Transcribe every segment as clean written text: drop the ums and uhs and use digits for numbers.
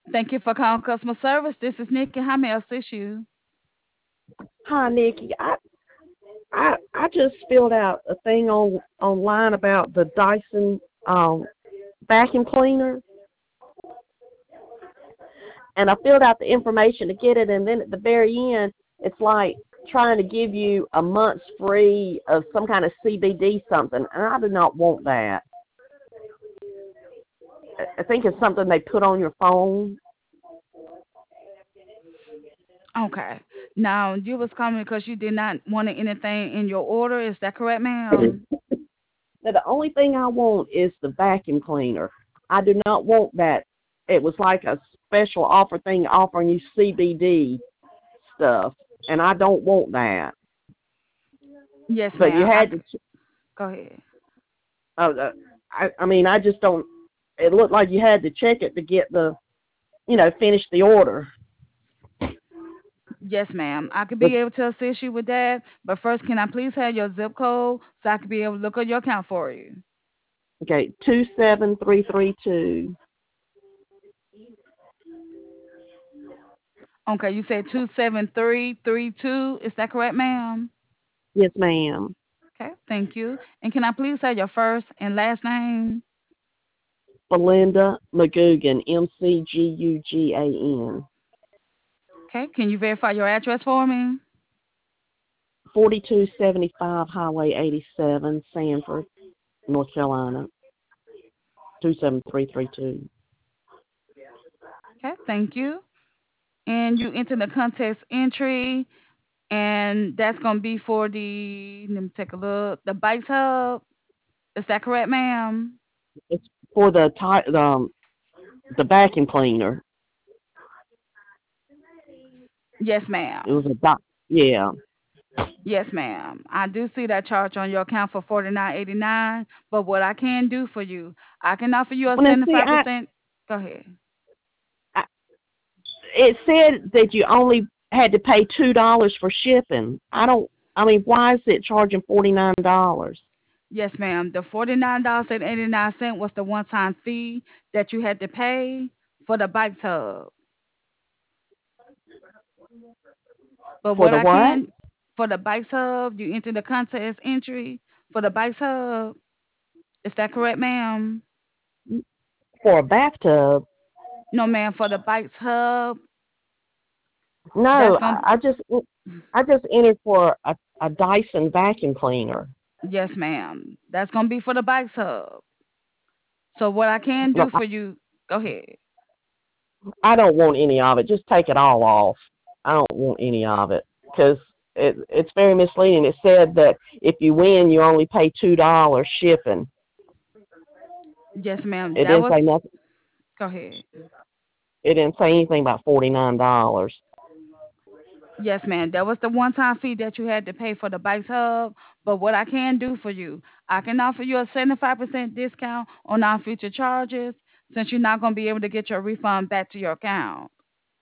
Thank you for calling customer service. This is Nikki. How may I assist you? Hi, Nikki. I just filled out a thing online about the Dyson vacuum cleaner, and I filled out the information to get it, and then at the very end, it's like trying to give you a month's free of some kind of CBD something, and I do not want that. I think it's something they put on your phone. Okay. Now, you was calling because you did not want anything in your order. Is that correct, ma'am? Now, the only thing I want is the vacuum cleaner. I do not want that. It was like a special offer thing offering you CBD stuff, and I don't want that. Yes, But you ma'am. had to. Go ahead. I mean, I just don't. It looked like you had to check it to get finish the order. Yes, ma'am. I could But be able to assist you with that. But first, can I please have your zip code so I could be able to look at your account for you? okay, 27332. Okay, you said 27332. Is that correct, ma'am? Yes, ma'am. Okay, thank you. And can I please have your first and last name? Belinda McGugan, McGugan. Okay, can you verify your address for me? 4275 Highway 87, Sanford, North Carolina, 27332. Okay, thank you. And you enter the contest entry, and that's going to be for let me take a look, the Bikes Hub. Is that correct, ma'am? It's for the vacuum cleaner. Yes, It was ma'am. a doc. Yeah. Yes, ma'am. I do see that charge on your account for 49.89. But what I can do for you, I can offer you a Well, now see, 75%. Go ahead. I it said that you only had to pay $2 for shipping. I don't. I mean, why is it charging $49? Yes, ma'am. The $49.89 was the one-time fee that you had to pay for the Bike Hub. But For what the I what? can for the Bikes Hub, you enter the contest entry for the Bikes Hub. Is that correct, ma'am? For a bathtub? No, ma'am. For the Bikes Hub, that's No, gonna. I just entered for a Dyson vacuum cleaner. Yes, ma'am. That's gonna be for the Bikes Hub. So what I can No, do for you? Go ahead. I don't want any of it. Just take it all off. I don't want any of it because it's very misleading. It said that if you win, you only pay $2 shipping. Yes, ma'am. It That didn't was. say nothing. Go ahead. It didn't say anything about $49. Yes, ma'am. That was the one-time fee that you had to pay for the Bikes Hub. But what I can do for you, I can offer you a 75% discount on our future charges since you're not gonna be able to get your refund back to your account.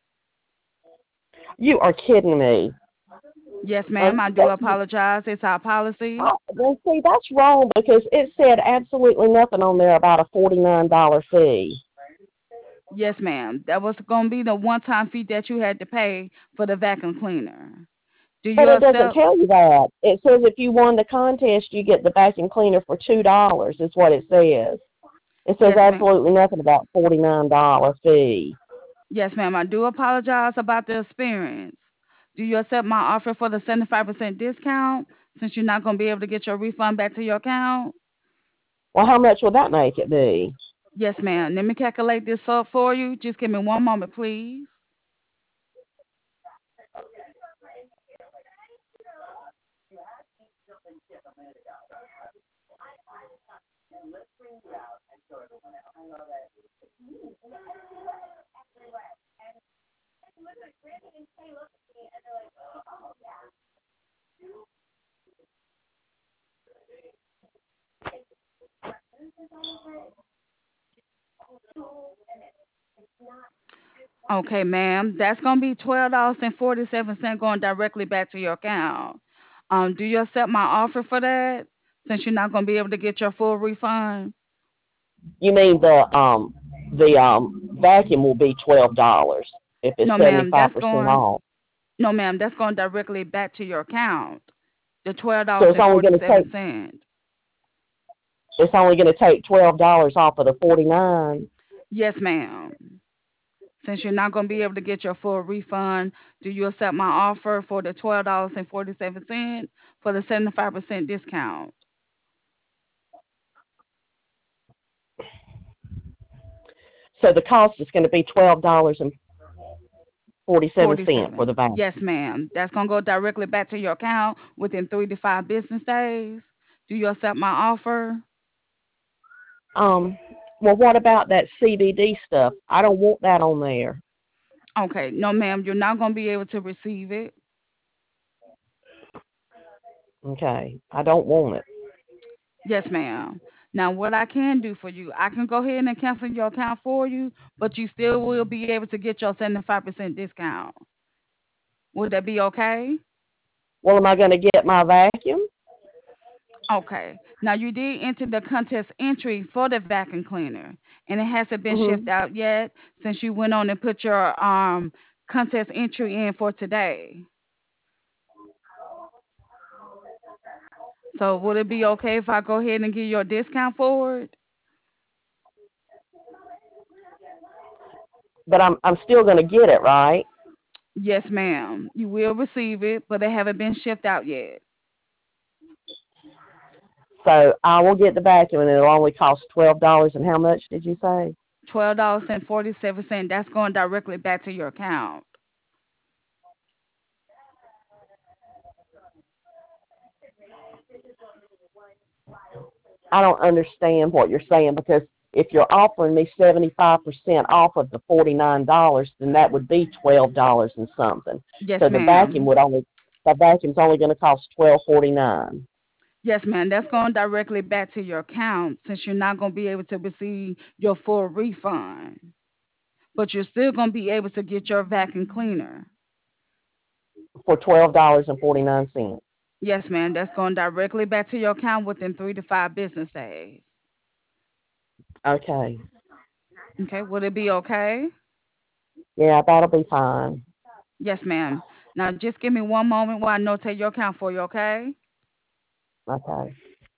You are kidding me. Yes, ma'am. I do That's apologize. It's our policy. well, see, that's wrong because it said absolutely nothing on there about a $49 fee. Yes, ma'am. That was gonna be the one-time fee that you had to pay for the vacuum cleaner. Do But you it doesn't accept? tell you that. It says if you won the contest, you get the vacuum cleaner for $2. Is what it says. It says Yes, ma'am. absolutely nothing about $49 fee. Yes, ma'am. I do apologize about the experience. Do you accept my offer for the 75% discount since you're not going to be able to get your refund back to your account? Well, how much would that make it be? Yes, ma'am. Let me calculate this up for you. Just give me one moment, please. Okay, ma'am. That's going to be $12.47 going directly back to your account. Do you accept my offer for that since you're not going to be able to get your full refund? You mean vacuum will be $12 if it's No, seventy ma'am, five percent off. no, ma'am, that's going directly back to your account. The twelve So dollars it's and only forty going to seven take cent. $12 off of the 49. Yes, ma'am. Since you're not going to be able to get your full refund, do you accept my offer for the $12.47 for the 75% discount? So the cost is going to be $12.47 for 47. the vacuum. Yes, ma'am. That's going to go directly back to your account within 3 to 5 business days. Do you accept my offer? Um, well, what about that CBD stuff? I don't want that on there. Okay. No, ma'am. You're not going to be able to receive it. Okay, I don't want it. Yes, ma'am. Now, what I can do for you, I can go ahead and cancel your account for you, but you still will be able to get your 75% discount. Would that be okay? Well, am I going to get my vacuum? Okay. Now, you did enter the contest entry for the vacuum cleaner, and it hasn't been shipped Hmm. out yet since you went on and put your contest entry in for today. So, would it be okay if I go ahead and give you a discount for it? But I'm still going to get it, right? Yes, ma'am. You will receive it, but they haven't been shipped out yet. So I will get the vacuum, and it'll only cost $12. And how much did you say? $12.47. That's going directly back to your account. I don't understand what you're saying because if you're offering me 75% off of the $49, then that would be $12 and something. Yes, So ma'am. the vacuum's only going to cost $12.49. Yes, ma'am. That's going directly back to your account since you're not going to be able to receive your full refund. But you're still going to be able to get your vacuum cleaner. For $12.49. Yes, ma'am. That's going directly back to your account within 3 to 5 business days. Okay. Okay, would it be okay? Yeah, that'll be fine. Yes, ma'am. Now just give me one moment while I notate your account for you, okay? Okay.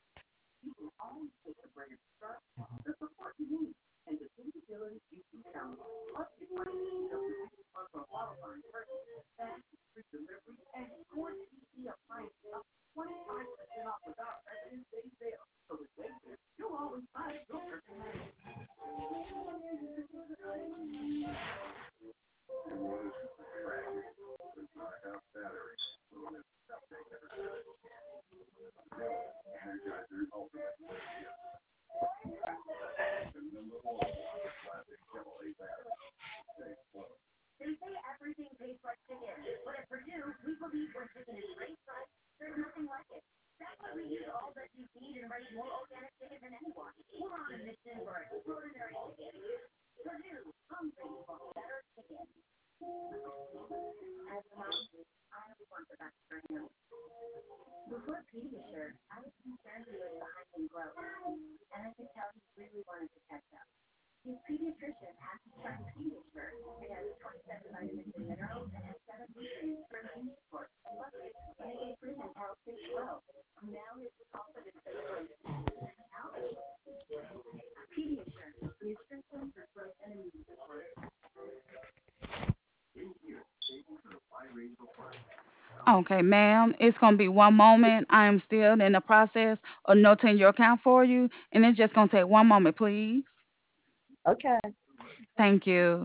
Okay, ma'am. It's going to be one moment. I am still in the process of notating your account for you, and it's just going to take one moment, please. Okay. Thank you.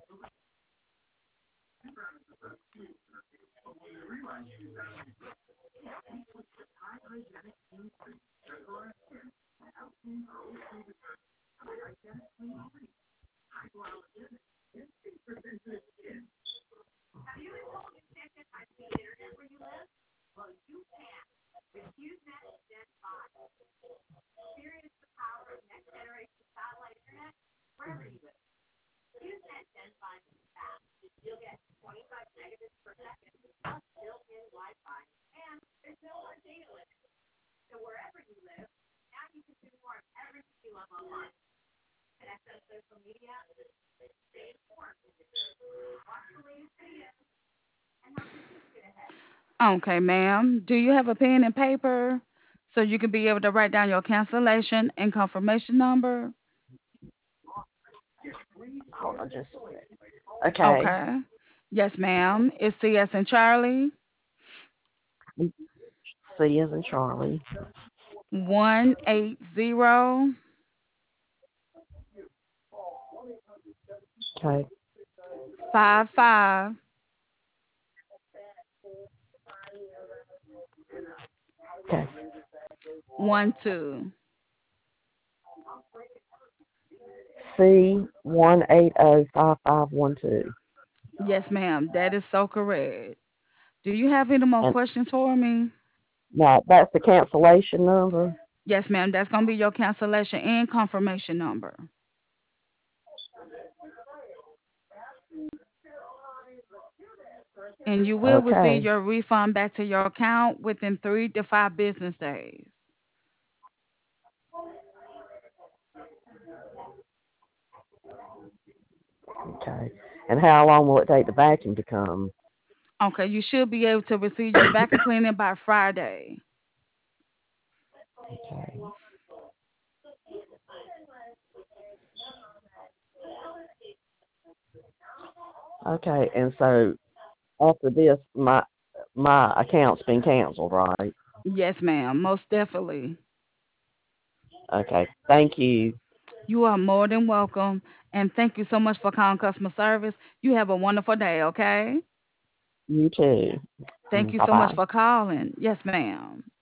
Okay, ma'am. Do you have a pen and paper so you can be able to write down your cancellation and confirmation number? Hold on just a second. Okay. Okay. Yes, ma'am. It's CS and Charlie. C as in Charlie. 180 Okay. 55 Okay. 12. C 1805512. Yes, ma'am. That is so correct. Do you have any more And questions for me? now that's the cancellation number. Yes, ma'am. That's going to be your cancellation and confirmation number. And you will receive Okay. your refund back to your account within 3 to 5 business days. Okay. And how long will it take the vacuum to come? Okay, you should be able to receive your vacuum cleaner by Friday. Okay. Okay. And so after this, my account's been canceled, right? Yes, ma'am. Most definitely. Okay. Thank you. You are more than welcome. And thank you so much for calling customer service. You have a wonderful day, okay? You too. Thank you Bye so much bye. for calling. Yes, ma'am.